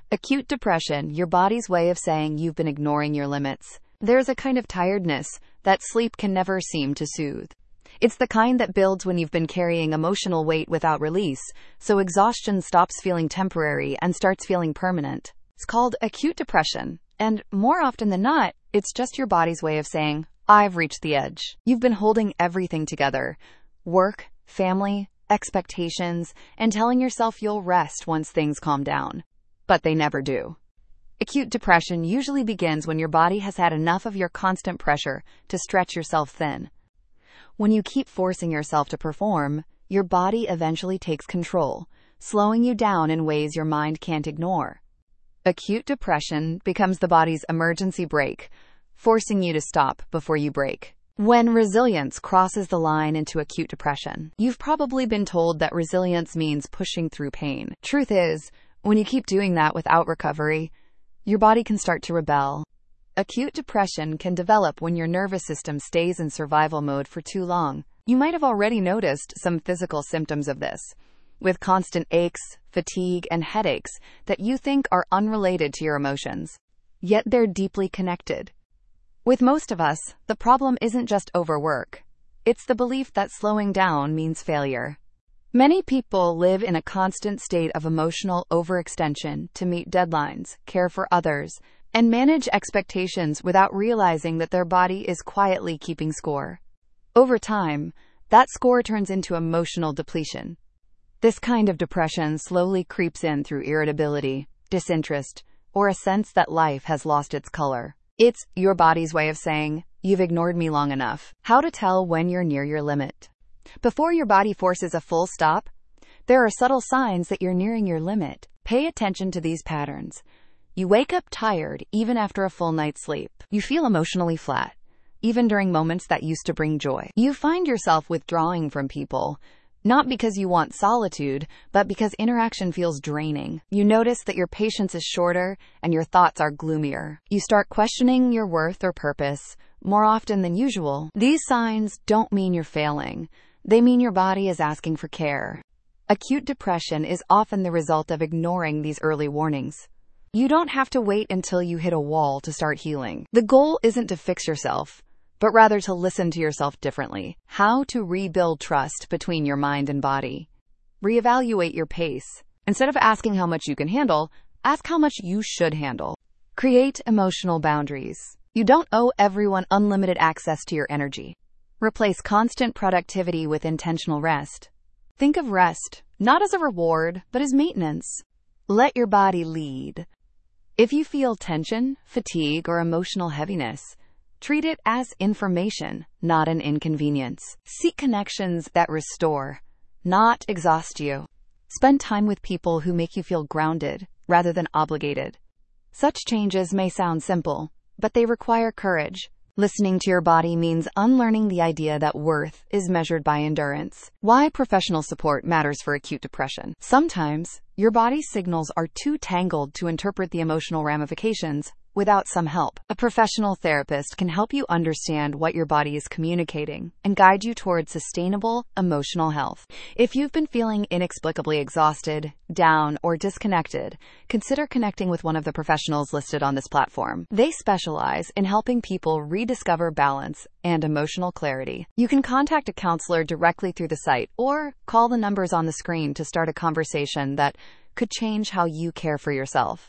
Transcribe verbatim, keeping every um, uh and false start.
Acute depression, your body's way of saying you've been ignoring your limits. There's a kind of tiredness that sleep can never seem to soothe. It's the kind that builds when you've been carrying emotional weight without release, so exhaustion stops feeling temporary and starts feeling permanent. It's called acute depression, and more often than not, it's just your body's way of saying, I've reached the edge. You've been holding everything together: work, family, expectations, and telling yourself you'll rest once things calm down. But they never do. Acute depression usually begins when your body has had enough of your constant pressure to stretch yourself thin. When you keep forcing yourself to perform, your body eventually takes control, slowing you down in ways your mind can't ignore. Acute depression becomes the body's emergency brake, forcing you to stop before you break. When resilience crosses the line into acute depression, you've probably been told that resilience means pushing through pain. Truth is, when you keep doing that without recovery, your body can start to rebel. Acute depression can develop when your nervous system stays in survival mode for too long. You might have already noticed some physical symptoms of this, with constant aches, fatigue, and headaches that you think are unrelated to your emotions. Yet they're deeply connected. With most of us, the problem isn't just overwork. It's the belief that slowing down means failure. Many people live in a constant state of emotional overextension to meet deadlines, care for others, and manage expectations without realizing that their body is quietly keeping score. Over time, that score turns into emotional depletion. This kind of depression slowly creeps in through irritability, disinterest, or a sense that life has lost its color. It's your body's way of saying, you've ignored me long enough. How to tell when you're near your limit. Before your body forces a full stop, there are subtle signs that you're nearing your limit. Pay attention to these patterns. You wake up tired even after a full night's sleep. You feel emotionally flat, even during moments that used to bring joy. You find yourself withdrawing from people, not because you want solitude, but because interaction feels draining. You notice that your patience is shorter and your thoughts are gloomier. You start questioning your worth or purpose more often than usual. These signs don't mean you're failing. They mean your body is asking for care. Acute depression is often the result of ignoring these early warnings. You don't have to wait until you hit a wall to start healing. The goal isn't to fix yourself, but rather to listen to yourself differently. How to rebuild trust between your mind and body. Reevaluate your pace. Instead of asking how much you can handle, ask how much you should handle. Create emotional boundaries. You don't owe everyone unlimited access to your energy. Replace constant productivity with intentional rest. Think of rest not as a reward, but as maintenance. Let your body lead. If you feel tension, fatigue, or emotional heaviness, treat it as information, not an inconvenience. Seek connections that restore, not exhaust you. Spend time with people who make you feel grounded, rather than obligated. Such changes may sound simple, but they require courage. Listening to your body means unlearning the idea that worth is measured by endurance. Why professional support matters for acute depression. Sometimes, your body's signals are too tangled to interpret the emotional ramifications without some help. A professional therapist can help you understand what your body is communicating and guide you toward sustainable emotional health. If you've been feeling inexplicably exhausted, down, or disconnected, consider connecting with one of the professionals listed on this platform. They specialize in helping people rediscover balance and emotional clarity. You can contact a counselor directly through the site or call the numbers on the screen to start a conversation that could change how you care for yourself.